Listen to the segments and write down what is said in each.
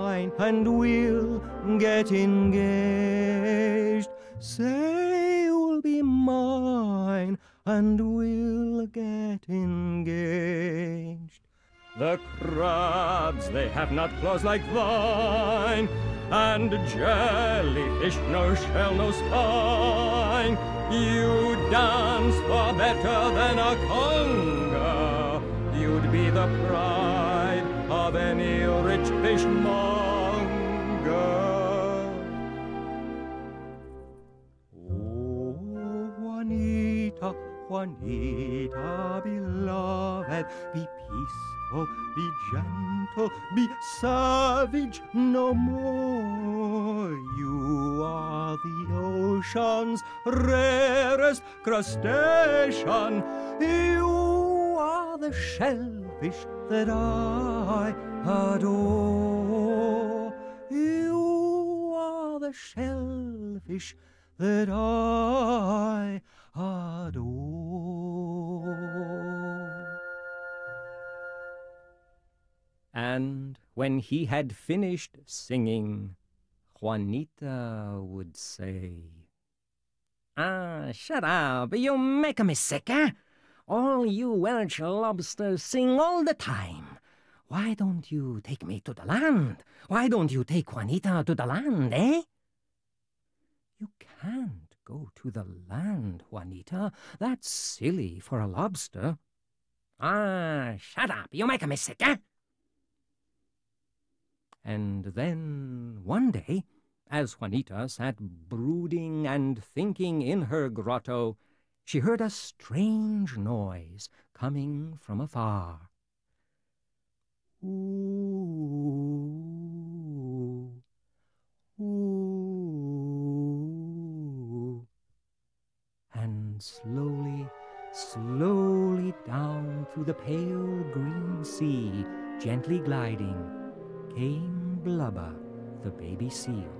mine, and we'll get engaged. Say you'll be mine, and we'll get engaged. The crabs, they have not claws like thine, and jellyfish, no shell, no spine. You dance far better than a conga. You'd be the pride of any rich fishmonger. Oh, Juanita, Juanita, beloved, be peaceful, be gentle, be savage no more. You are the ocean's rarest crustacean. You are the shellfish that I adore. You are the shellfish that I adore. And when he had finished singing, Juanita would say, "Ah, shut up, you make me sick, eh? All you Welsh lobsters sing all the time. Why don't you take me to the land? Why don't you take Juanita to the land, eh?" "You can't go to the land, Juanita. That's silly for a lobster." "Ah, shut up, you make me sick, eh?" And then one day, as Juanita sat brooding and thinking in her grotto, she heard a strange noise coming from afar. Ooh, ooh. And slowly, slowly down through the pale green sea, gently gliding, came Blubber, the baby seal.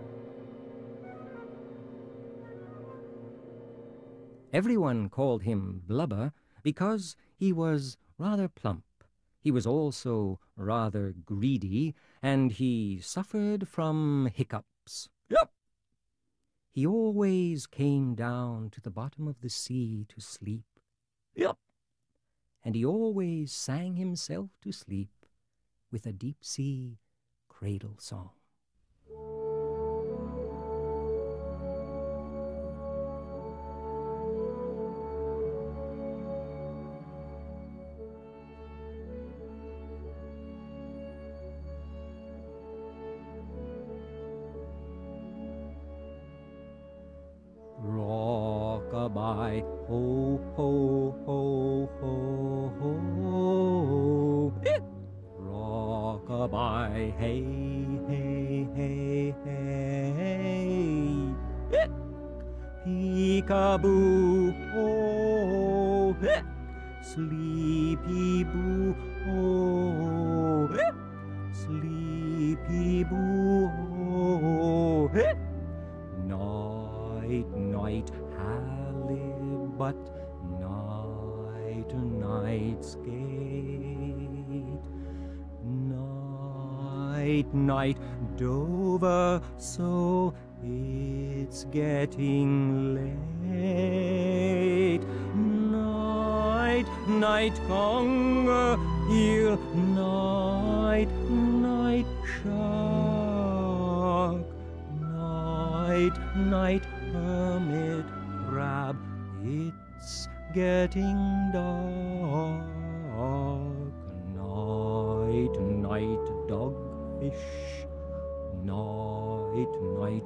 Everyone called him Blubber because he was rather plump. He was also rather greedy, and he suffered from hiccups. Yep. He always came down to the bottom of the sea to sleep. Yep. And he always sang himself to sleep with a deep-sea cradle song. Rock-a-bye, ho, ho, ho, ho, ho. Rock-a-bye, hey, hey, hey, hey. Peek-a-boo, oh. Sleepy-boo, oh. Sleepy-boo, oh. Night, night, halibut, night, night, skate. Night, night, Dover, so it's getting late. Night, night, conger, eel, night, night, shark. Night, night, hermit crab, it's getting dark. Night, night, dogfish, night, night,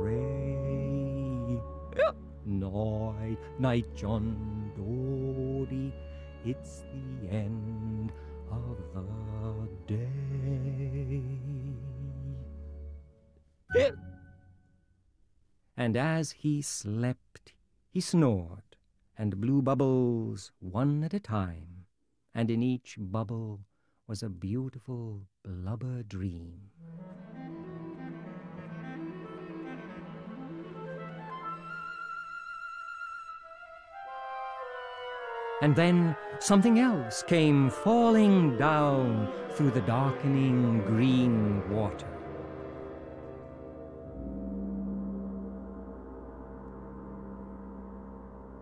ray. Night, night, John Dory, it's the end of the day. And as he slept, he snored, and blew bubbles one at a time, and in each bubble was a beautiful blubber dream. And then something else came falling down through the darkening green water.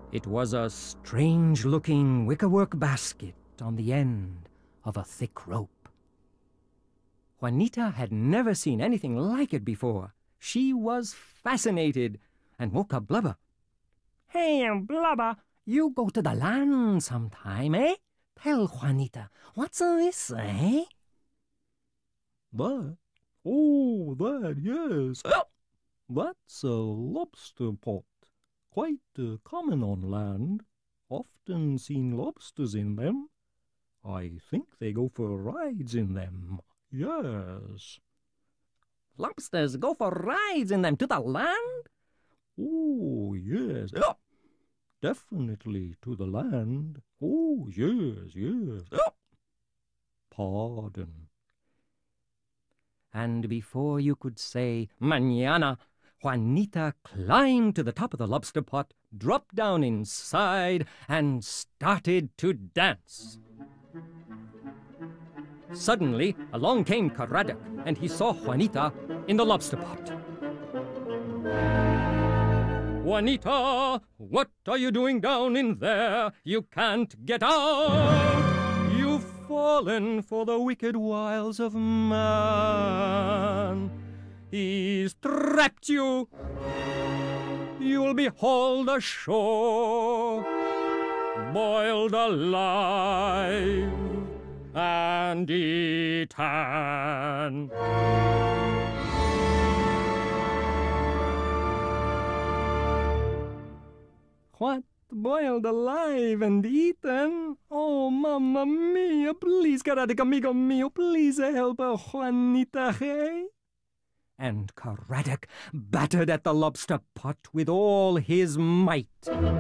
It was a strange-looking wickerwork basket on the end of a thick rope. Juanita had never seen anything like it before. She was fascinated and woke up Blubber. "Hey, Blubber, you go to the land sometime, eh? Tell Juanita, what's this, eh?" That? Oh, that, yes. That's a lobster pot. Quite common on land. Often seen lobsters in them. I think they go for rides in them. Yes. "Lobsters go for rides in them to the land?" Oh, yes. Definitely to the land. Oh, yes, yes. Pardon. And before you could say "Mañana," Juanita climbed to the top of the lobster pot, dropped down inside, and started to dance. Suddenly, along came Caradoc, and he saw Juanita in the lobster pot. "Juanita, what are you doing down in there? You can't get out! You've fallen for the wicked wiles of man. He's trapped you. You'll be hauled ashore, boiled alive, and eaten." "What? Boiled alive and eaten? Oh, Mamma Mia! Please, Caradoc, amigo mio, please help Juanita, hey?" And Caradoc battered at the lobster pot with all his might.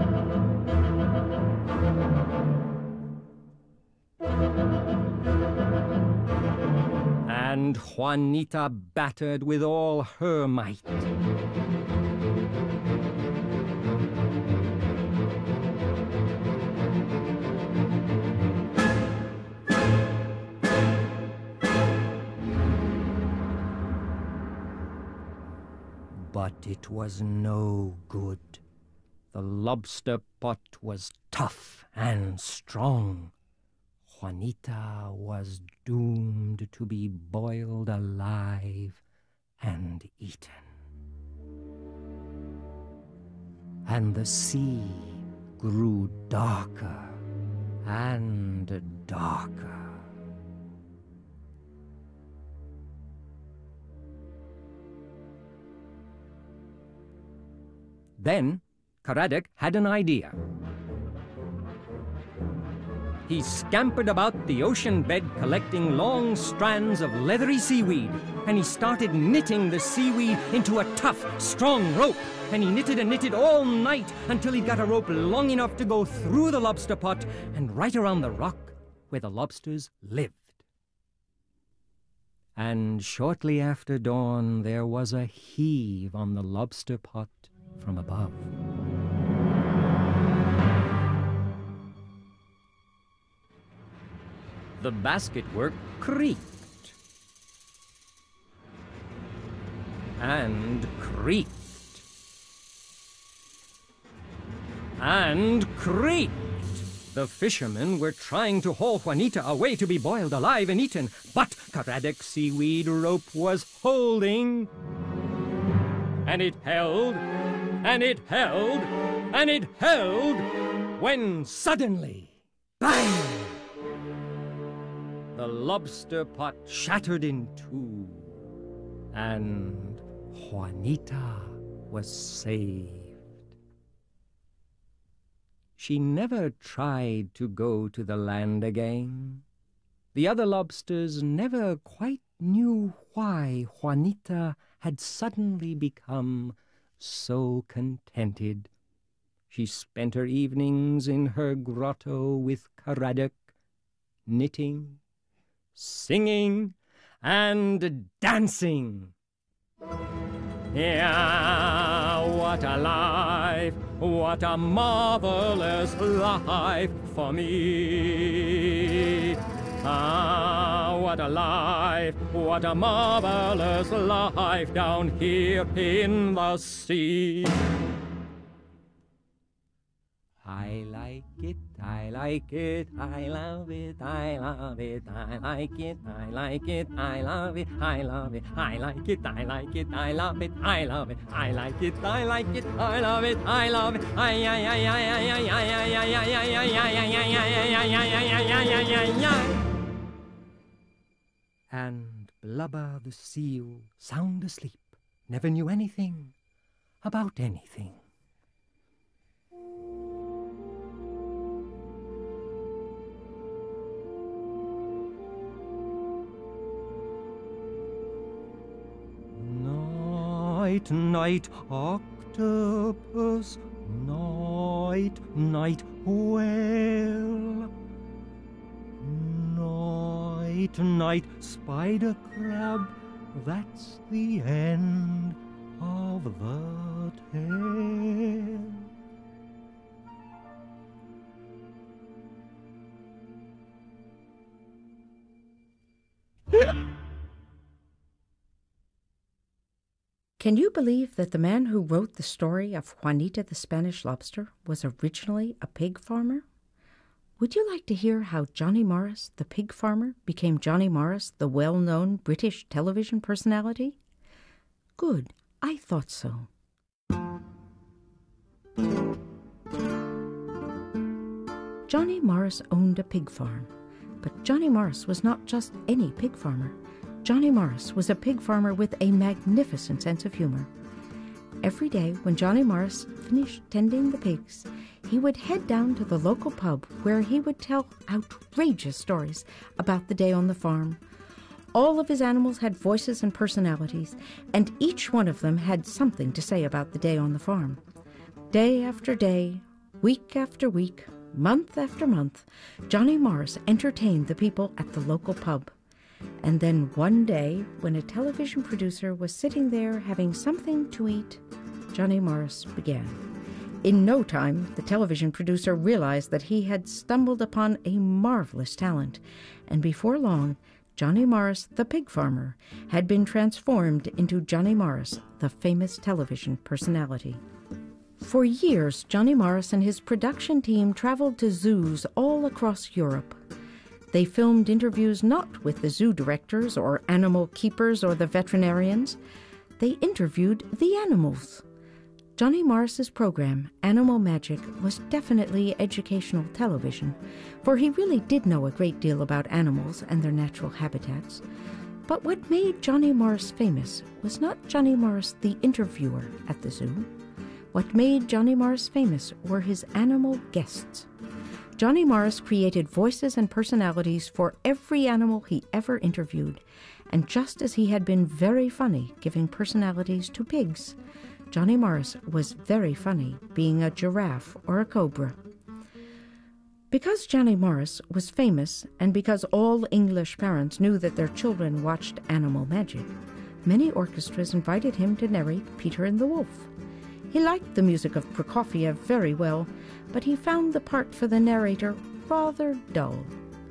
And Juanita battered with all her might. But it was no good. The lobster pot was tough and strong. Juanita was doomed to be boiled alive and eaten. And the sea grew darker and darker. Then Caradoc had an idea. He scampered about the ocean bed collecting long strands of leathery seaweed, and he started knitting the seaweed into a tough, strong rope. And he knitted and knitted all night until he got a rope long enough to go through the lobster pot and right around the rock where the lobsters lived. And shortly after dawn, there was a heave on the lobster pot from above. The basketwork creaked and creaked and creaked. The fishermen were trying to haul Juanita away to be boiled alive and eaten, but Caradoc's seaweed rope was holding. And it held, and it held, and it held, when suddenly, bang! The lobster pot shattered in two, and Juanita was saved. She never tried to go to the land again. The other lobsters never quite knew why Juanita had suddenly become so contented. She spent her evenings in her grotto with Caradoc, knitting, singing, and dancing. Yeah, what a life, what a marvelous life for me. Ah, what a life, what a marvelous life down here in the sea. I like it, I like it, I love it, I love it, I like it, I like it, I love it, I love it, I like it, I like it, I love it, I love it, I like it, I like it, I love it, I love it, and Blubber the seal, sound asleep, never knew anything about anything. Night, night, octopus, night, night, whale. Night, night, spider crab, that's the end of the tale. Can you believe that the man who wrote the story of Juanita the Spanish Lobster was originally a pig farmer? Would you like to hear how Johnny Morris, the pig farmer, became Johnny Morris, the well-known British television personality? Good, I thought so. Johnny Morris owned a pig farm, but Johnny Morris was not just any pig farmer. Johnny Morris was a pig farmer with a magnificent sense of humor. Every day when Johnny Morris finished tending the pigs, he would head down to the local pub where he would tell outrageous stories about the day on the farm. All of his animals had voices and personalities, and each one of them had something to say about the day on the farm. Day after day, week after week, month after month, Johnny Morris entertained the people at the local pub. And then one day, when a television producer was sitting there having something to eat, Johnny Morris began. In no time, the television producer realized that he had stumbled upon a marvelous talent, and before long, Johnny Morris, the pig farmer, had been transformed into Johnny Morris, the famous television personality. For years, Johnny Morris and his production team traveled to zoos all across Europe. They filmed interviews not with the zoo directors or animal keepers or the veterinarians. They interviewed the animals. Johnny Morris's program, Animal Magic, was definitely educational television, for he really did know a great deal about animals and their natural habitats. But what made Johnny Morris famous was not Johnny Morris the interviewer at the zoo. What made Johnny Morris famous were his animal guests. Johnny Morris created voices and personalities for every animal he ever interviewed, and just as he had been very funny giving personalities to pigs, Johnny Morris was very funny being a giraffe or a cobra. Because Johnny Morris was famous, and because all English parents knew that their children watched Animal Magic, many orchestras invited him to narrate Peter and the Wolf. He liked the music of Prokofiev very well, but he found the part for the narrator rather dull.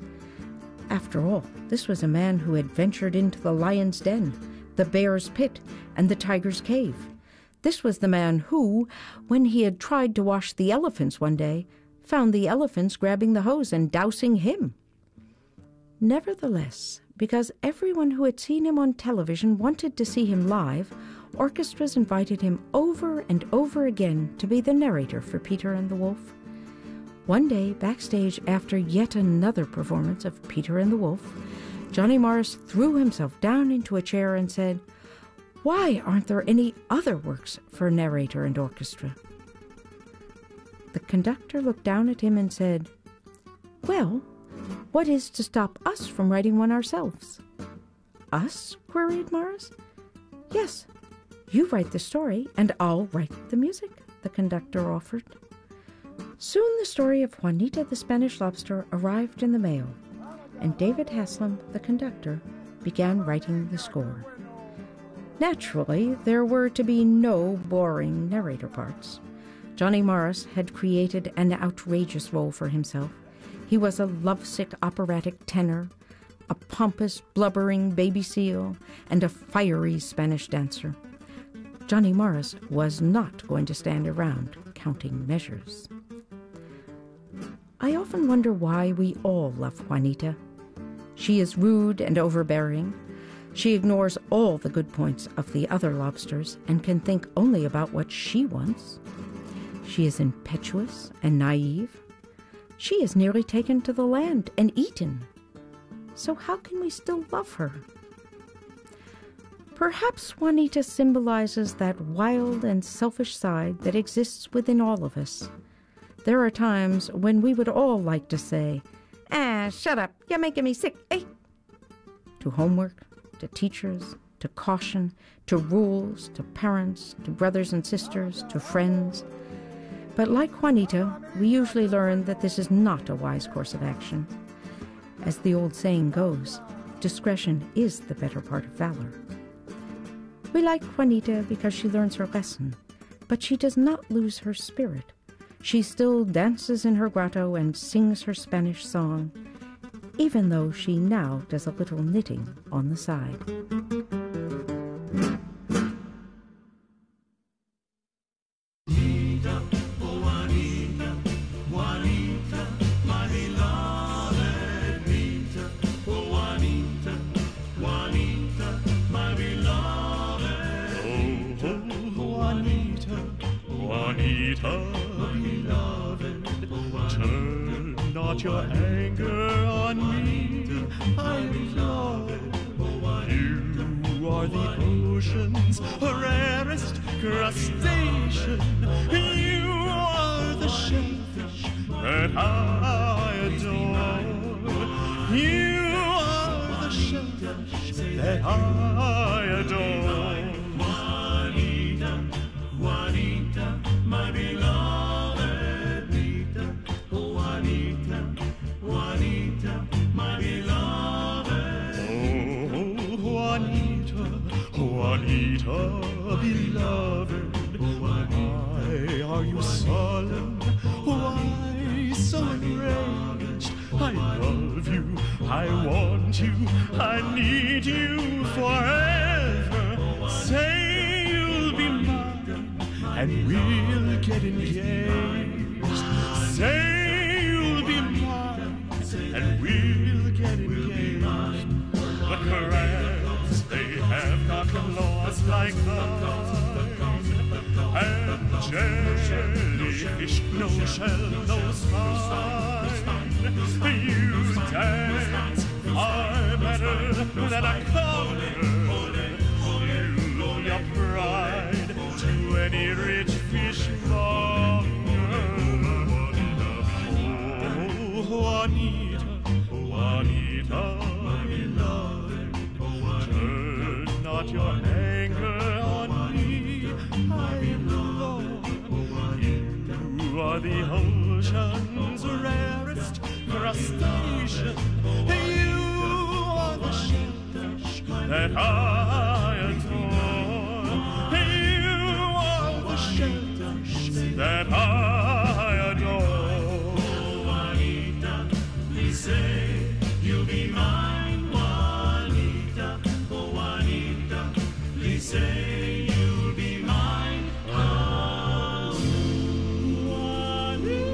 After all, this was a man who had ventured into the lion's den, the bear's pit, and the tiger's cave. This was the man who, when he had tried to wash the elephants one day, found the elephants grabbing the hose and dousing him. Nevertheless, because everyone who had seen him on television wanted to see him live, orchestras invited him over and over again to be the narrator for Peter and the Wolf. One day, backstage after yet another performance of Peter and the Wolf, Johnny Morris threw himself down into a chair and said, "Why aren't there any other works for narrator and orchestra?" The conductor looked down at him and said, "Well, what is to stop us from writing one ourselves?" "Us?" queried Morris. "Yes. You write the story, and I'll write the music," the conductor offered. Soon the story of Juanita the Spanish Lobster arrived in the mail, and David Haslam, the conductor, began writing the score. Naturally, there were to be no boring narrator parts. Johnny Morris had created an outrageous role for himself. He was a lovesick operatic tenor, a pompous, blubbering baby seal, and a fiery Spanish dancer. Johnny Morris was not going to stand around counting measures. often wonder why we all love Juanita. She is rude and overbearing. She ignores all the good points of the other lobsters and can think only about what she wants. She is impetuous and naive. She is nearly taken to the land and eaten. So how can we still love her? Perhaps Juanita symbolizes that wild and selfish side that exists within all of us. There are times when we would all like to say, shut up, you're making me sick, eh? To homework, to teachers, to caution, to rules, to parents, to brothers and sisters, to friends. But like Juanita, we usually learn that this is not a wise course of action. As the old saying goes, discretion is the better part of valor. We like Juanita because she learns her lesson, but she does not lose her spirit. She still dances in her grotto and sings her Spanish song, even though she now does a little knitting on the side. Your anger on me, I love. You are the ocean's rarest crustacean. You are the shellfish that I adore. You are the shellfish that I adore. Juanita, Juanita, my beloved Nita. Juanita, my beloved. Oh, Juanita, Juanita, beloved. Why are you sullen? Why so enraged? I love you, I want you, I need you forever. Say you'll be mine, and we'll get engaged. Say and we'll get engaged. The crabs, they have not claws like mine, and jellyfish, no shell, no spine. You dance are better than a cobbler. You your pride to any rich fishmonger. Juanita, Juanita, my beloved, turn not your anger on me, my Lord. You are the ocean's rarest crustacean. You are the shellfish that I adore. You are the shellfish that I adore. Say you'll be mine, Juanita, oh Juanita. Please say you'll be mine, oh Juanita.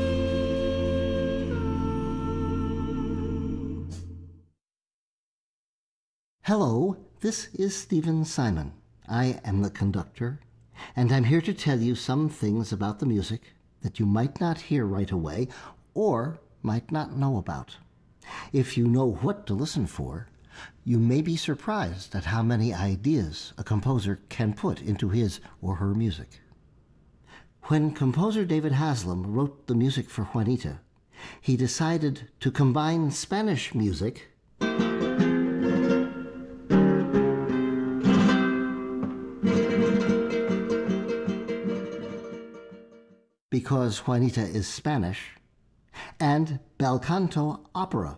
Hello, this is Stephen Simon. I am the conductor, and I'm here to tell you some things about the music that you might not hear right away or might not know about. If you know what to listen for, you may be surprised at how many ideas a composer can put into his or her music. When composer David Haslam wrote the music for Juanita, he decided to combine Spanish music because Juanita is Spanish, and bel canto opera.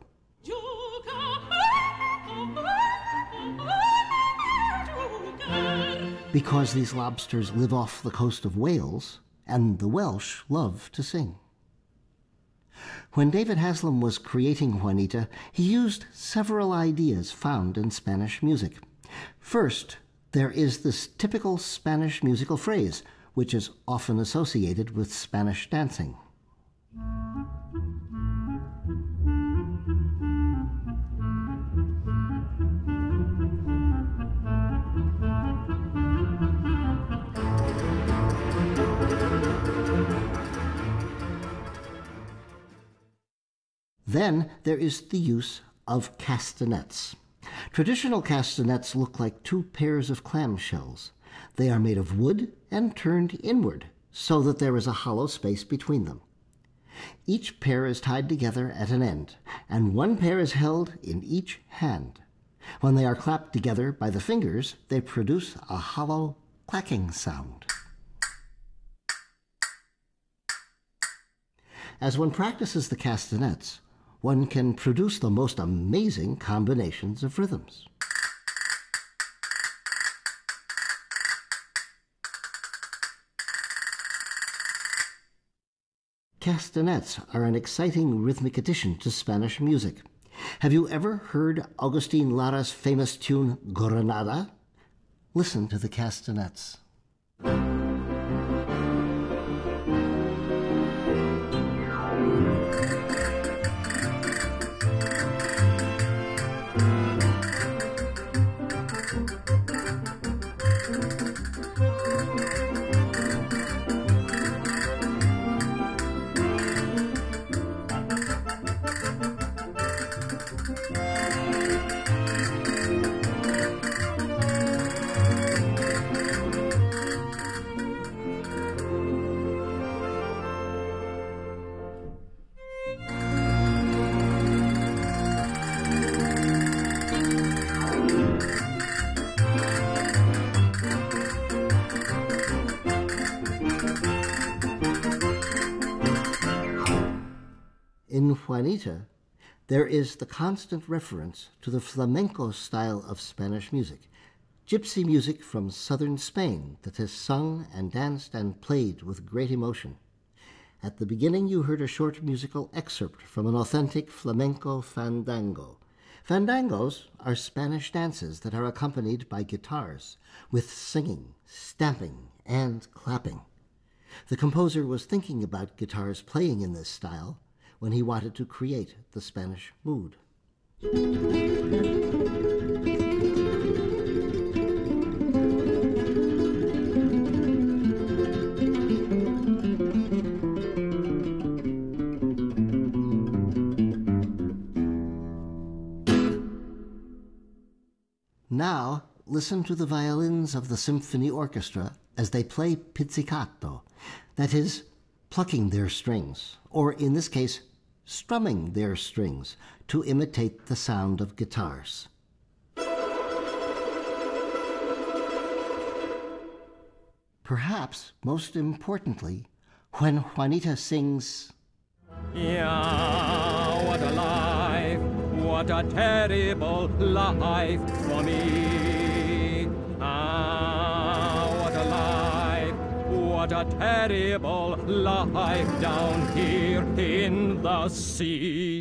Because these lobsters live off the coast of Wales, and the Welsh love to sing. When David Haslam was creating Juanita, he used several ideas found in Spanish music. First, there is this typical Spanish musical phrase, which is often associated with Spanish dancing. Then there is the use of castanets. Traditional castanets look like two pairs of clamshells. They are made of wood and turned inward so that there is a hollow space between them. Each pair is tied together at an end, and one pair is held in each hand. When they are clapped together by the fingers, they produce a hollow clacking sound. As one practices the castanets, one can produce the most amazing combinations of rhythms. Castanets are an exciting rhythmic addition to Spanish music. Have you ever heard Agustin Lara's famous tune, Granada? Listen to the castanets. In Juanita, there is the constant reference to the flamenco style of Spanish music, gypsy music from southern Spain that has sung and danced and played with great emotion. At the beginning, you heard a short musical excerpt from an authentic flamenco fandango. Fandangos are Spanish dances that are accompanied by guitars, with singing, stamping, and clapping. The composer was thinking about guitars playing in this style when he wanted to create the Spanish mood. Now, listen to the violins of the symphony orchestra as they play pizzicato, that is, plucking their strings, or in this case, strumming their strings to imitate the sound of guitars. Perhaps most importantly, when Juanita sings, Yeah, what a life, what a terrible life for me. Ah, what a life, what a terrible life down here in the sea.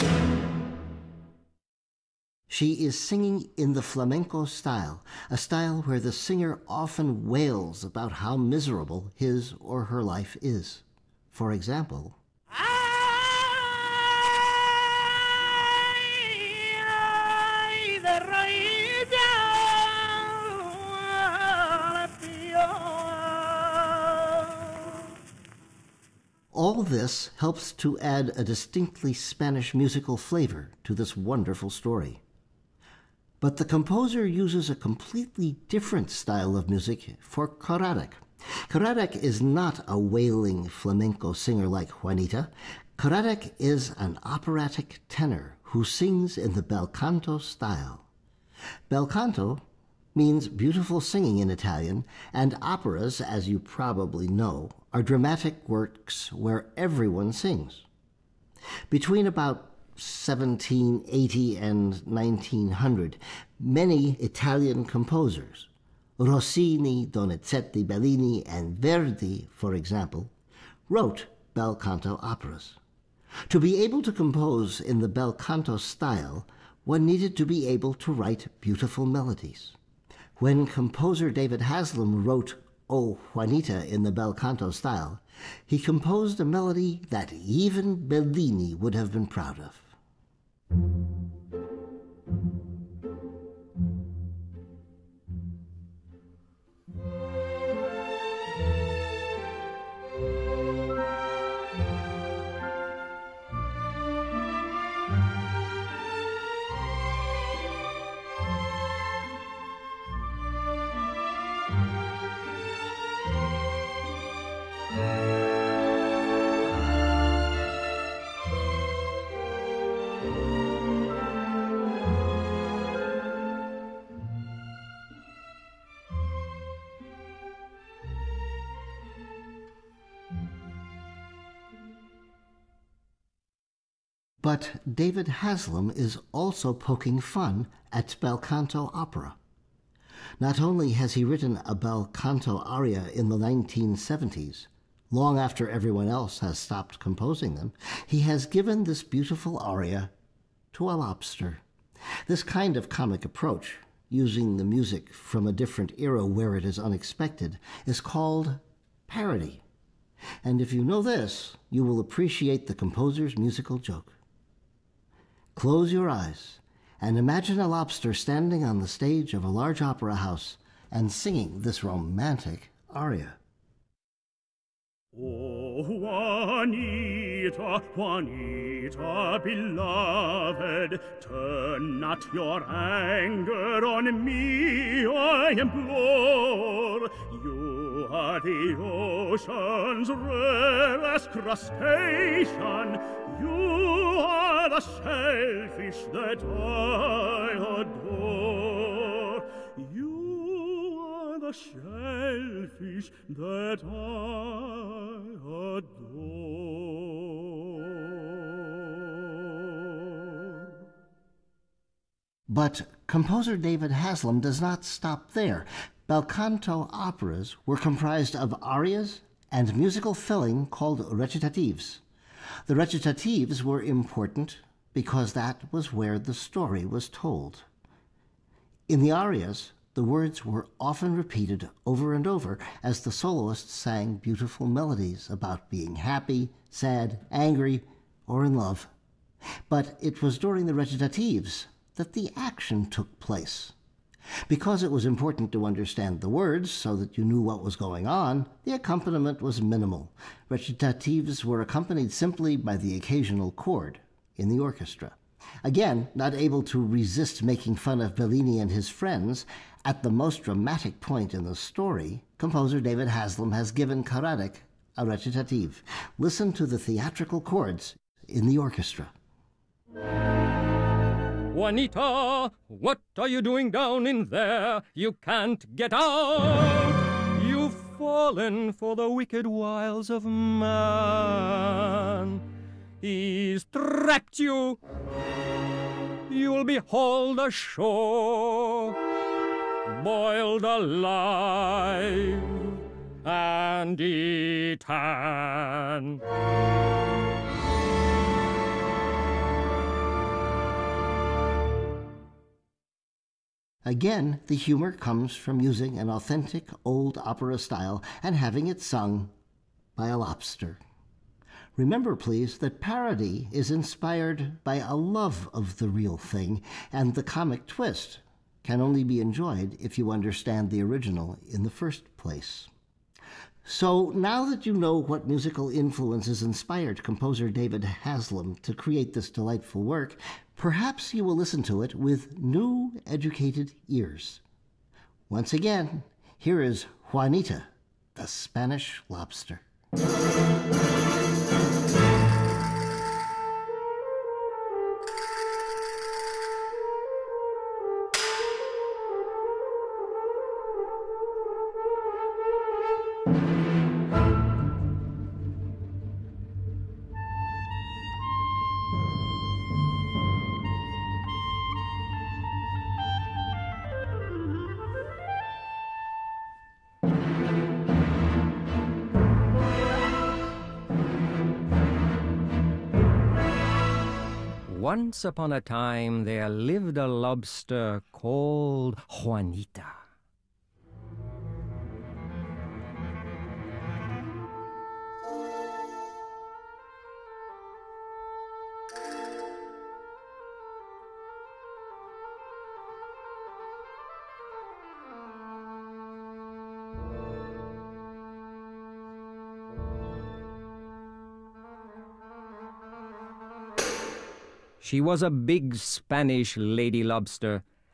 she is singing in the flamenco style, a style where the singer often wails about how miserable his or her life is. For example, all this helps to add a distinctly Spanish musical flavor to this wonderful story. But the composer uses a completely different style of music for Caradoc. Caradoc is not a wailing flamenco singer like Juanita. Caradoc is an operatic tenor who sings in the bel canto style. Bel canto means beautiful singing in Italian, and operas, as you probably know, are dramatic works where everyone sings. Between about 1780 and 1900, many Italian composers, Rossini, Donizetti, Bellini, and Verdi, for example, wrote bel canto operas. To be able to compose in the bel canto style, one needed to be able to write beautiful melodies. When composer David Haslam wrote O Juanita in the bel canto style, he composed a melody that even Bellini would have been proud of. But David Haslam is also poking fun at bel canto opera. Not only has he written a bel canto aria in the 1970s, long after everyone else has stopped composing them, he has given this beautiful aria to a lobster. This kind of comic approach, using the music from a different era where it is unexpected, is called parody. And if you know this, you will appreciate the composer's musical joke. Close your eyes and imagine a lobster standing on the stage of a large opera house and singing this romantic aria. Oh, Juanita, Juanita, beloved, turn not your anger on me, I implore. You are the ocean's rarest crustacean. You are the shellfish that I adore. You are the shellfish that I adore. But composer David Haslam does not stop there. Bel canto operas were comprised of arias and musical filling called recitatives. The recitatives were important because that was where the story was told. In the arias, the words were often repeated over and over as the soloist sang beautiful melodies about being happy, sad, angry, or in love. But it was during the recitatives that the action took place. Because it was important to understand the words so that you knew what was going on, the accompaniment was minimal. Recitatives were accompanied simply by the occasional chord in the orchestra. Again, not able to resist making fun of Bellini and his friends, at the most dramatic point in the story, composer David Haslam has given Karadik a recitative. Listen to the theatrical chords in the orchestra. Juanita, what are you doing down in there? You can't get out. You've fallen for the wicked wiles of man. He's trapped you. You'll be hauled ashore, boiled alive, and eaten. Again, the humor comes from using an authentic old opera style and having it sung by a lobster. Remember, please, that parody is inspired by a love of the real thing, and the comic twist can only be enjoyed if you understand the original in the first place. So now that you know what musical influences inspired composer David Haslam to create this delightful work, perhaps you will listen to it with new, educated ears. Once again, here is Juanita, the Spanish lobster. Once upon a time there lived a lobster called Juanita. She was a big Spanish lady lobster,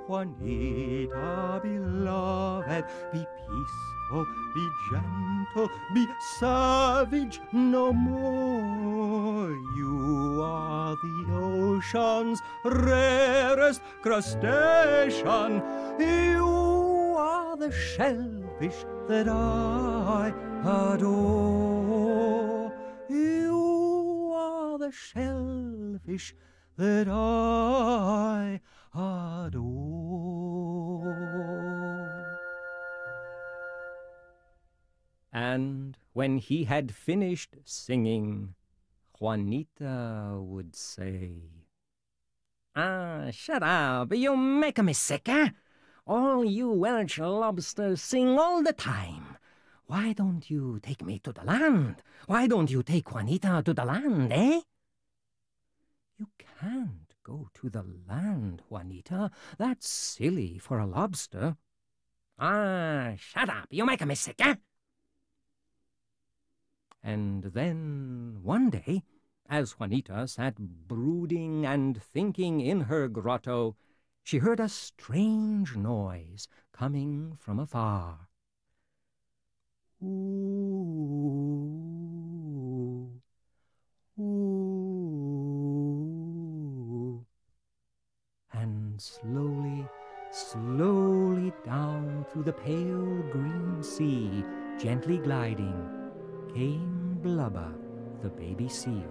Juanita, beloved, be peaceful, be gentle, be savage no more. You are the ocean's rarest crustacean. You are the shellfish that I adore. You are the shellfish that I adore. And when he had finished singing, Juanita would say, shut up, you make me sick, eh? All you Welsh lobsters sing all the time. Why don't you take me to the land? Why don't you take Juanita to the land, eh? You can't go to the land, Juanita. That's silly for a lobster. Shut up, you make me sick, eh? And then one day, as Juanita sat brooding and thinking in her grotto, she heard a strange noise coming from afar. Ooh, ooh. And slowly, slowly down through the pale green sea, gently gliding, came Blubber, the baby seal.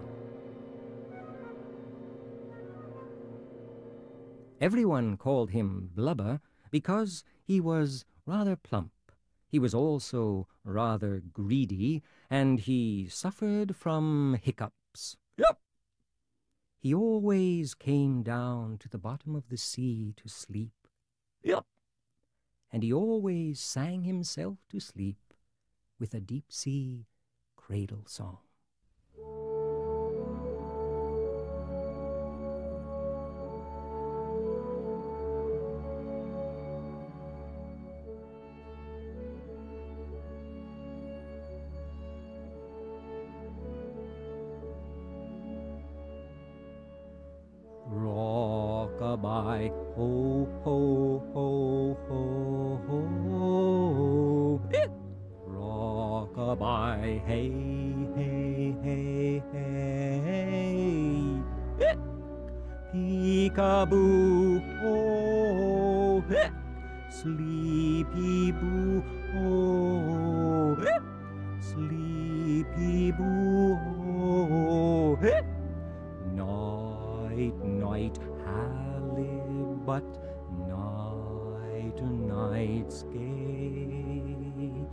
Everyone called him Blubber because he was rather plump. He was also rather greedy, and he suffered from hiccups. Yep. He always came down to the bottom of the sea to sleep. Yep. And he always sang himself to sleep with a deep-sea cradle song. Rock-a-bye, ho, ho, ho, ho, ho. Rock-a-bye, hey, hey, hey, hey. Peek-a-boo, oh. Sleepy-boo, oh. Sleepy-boo, oh. Night, night, halibut, night, night's gate.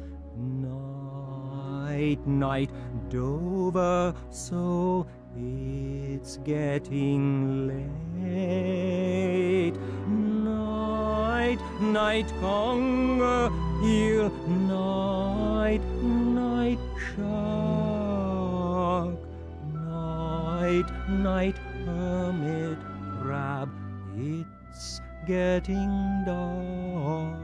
Night, night, Dover, so it's getting late. Night, night, conger, eel, night, night, shark. Night, night, hermit crab, it's getting dark.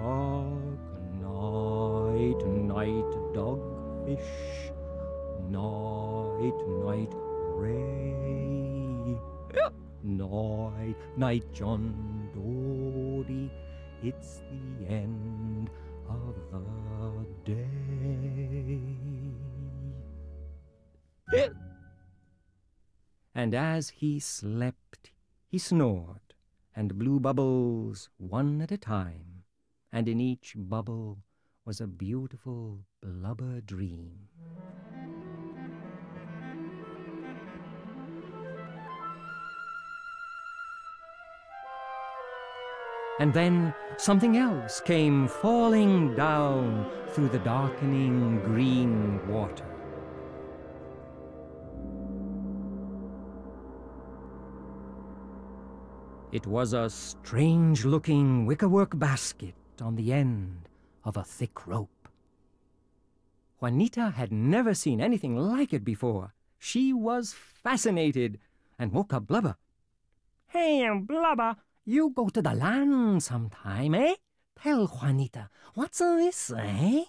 Night, night, dogfish, night, night, ray. Night, night, John Dory, it's the end of the day. And as he slept, he snored, and blew bubbles one at a time, and in each bubble was a beautiful blubber dream. And then something else came falling down through the darkening green water. It was a strange-looking wickerwork basket on the end of a thick rope. Juanita had never seen anything like it before. She was fascinated and woke up Blubber. "Hey, Blubber, you go to the land sometime, eh? Tell Juanita, what's this, eh?"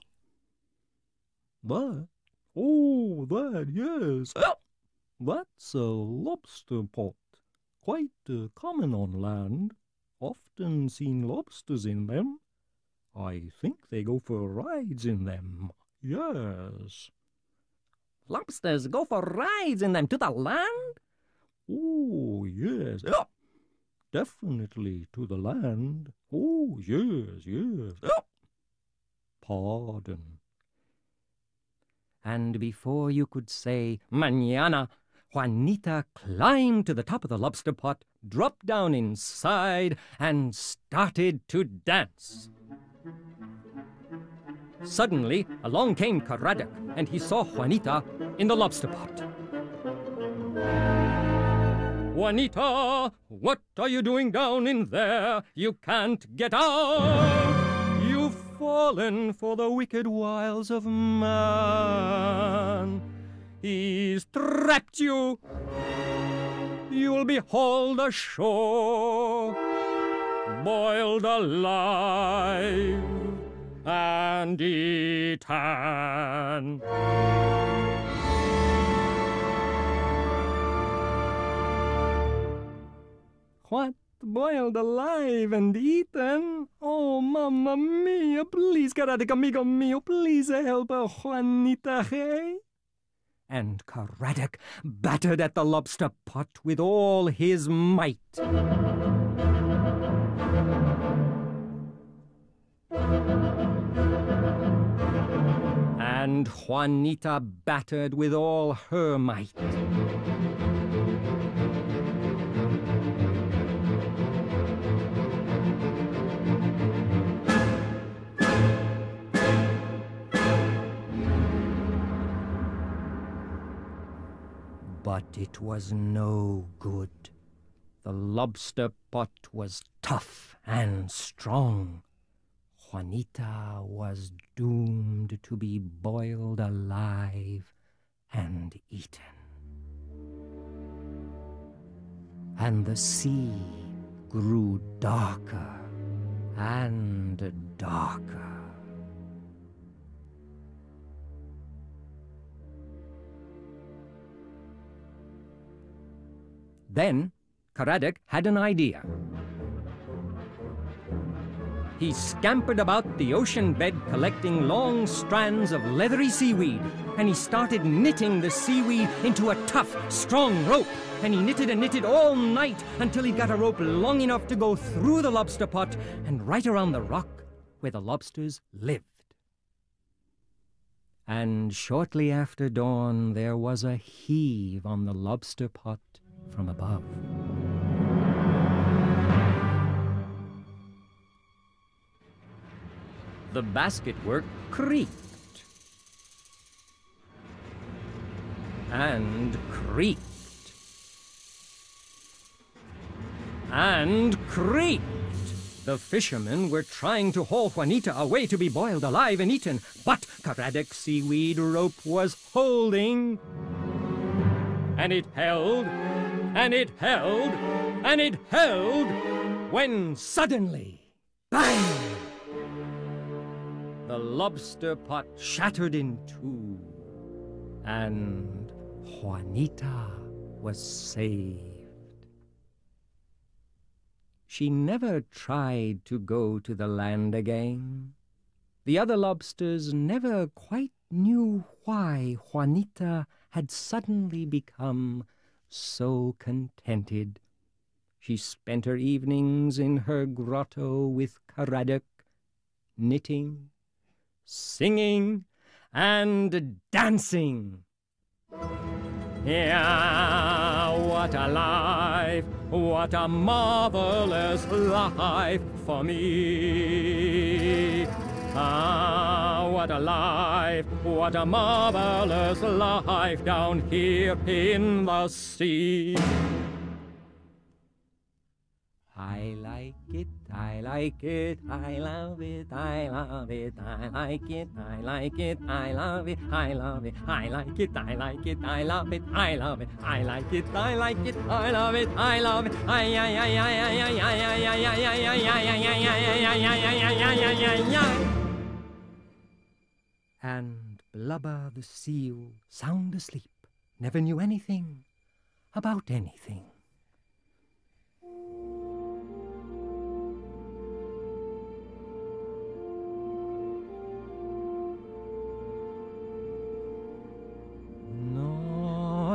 That? Oh, that, yes. That's a lobster pot. Quite common on land. often seen lobsters in them. I think they go for rides in them. Yes. Lobsters go for rides in them to the land? Oh, yes. Definitely to the land. Oh, yes, yes. Pardon. And before you could say mañana, Juanita climbed to the top of the lobster pot, dropped down inside, and started to dance. Suddenly, along came Caradoc, and he saw Juanita in the lobster pot. Juanita, what are you doing down in there? You can't get out. You've fallen for the wicked wiles of man. He's trapped you. You'll be hauled ashore, boiled alive, and eaten. What? Boiled alive and eaten? Oh, mamma mia, please, Caradoc, amigo mio, please help Juanita, hey? And Caradoc battered at the lobster pot with all his might. And Juanita battered with all her might. But it was no good. The lobster pot was tough and strong. Juanita was doomed to be boiled alive and eaten. And the sea grew darker and darker. Then Caradoc had an idea. He scampered about the ocean bed collecting long strands of leathery seaweed, and he started knitting the seaweed into a tough, strong rope. And he knitted and knitted all night until he got a rope long enough to go through the lobster pot and right around the rock where the lobsters lived. And shortly after dawn, there was a heave on the lobster pot from above. The basketwork creaked and creaked and creaked. The fishermen were trying to haul Juanita away to be boiled alive and eaten, but Caradoc's seaweed rope was holding. And it held, and it held, and it held, when suddenly, bang! The lobster pot shattered in two, and Juanita was saved. She never tried to go to the land again. The other lobsters never quite knew why Juanita had suddenly become so contented. She spent her evenings in her grotto with Caradoc, knitting, singing, and dancing. Yeah, what a life, what a marvelous life for me. Ah, what a life, what a marvelous life down here in the sea. I like it, I like it, I love it, I love it, I like it, I like it, I love it, I love it, I like it, I like it, I love it, I love it, I like it, I like it, I love it, I love it, And Blubber the seal, sound asleep, never knew anything about anything.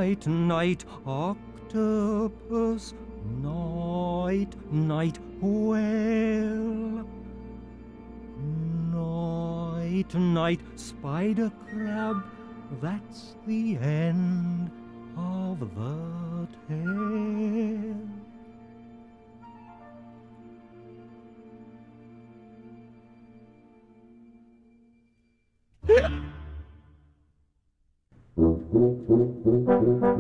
night, night, octopus, night, night, whale. Night, night, spider crab, that's the end of the tale.